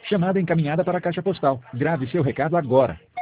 Chamada encaminhada para a caixa postal. Grave seu recado agora.